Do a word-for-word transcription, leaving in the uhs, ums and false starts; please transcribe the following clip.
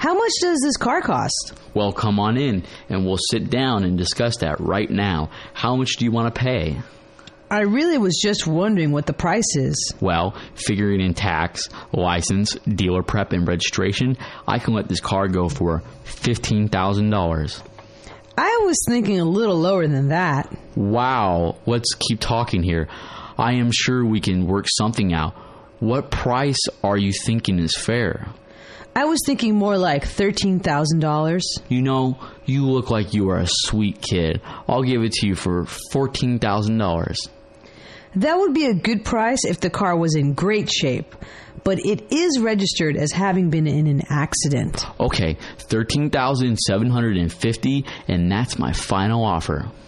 How much does this car cost? Well, come on in, and we'll sit down and discuss that right now. How much do you want to pay? I really was just wondering what the price is. Well, figuring in tax, license, dealer prep, and registration, I can let this car go for fifteen thousand dollars. I was thinking a little lower than that. Wow, let's keep talking here. I am sure we can work something out. What price are you thinking is fair? I was thinking more like thirteen thousand dollars. You know, you look like you are a sweet kid. I'll give it to you for fourteen thousand dollars. That would be a good price if the car was in great shape, but it is registered as having been in an accident. Okay, thirteen thousand seven hundred fifty dollars, and that's my final offer.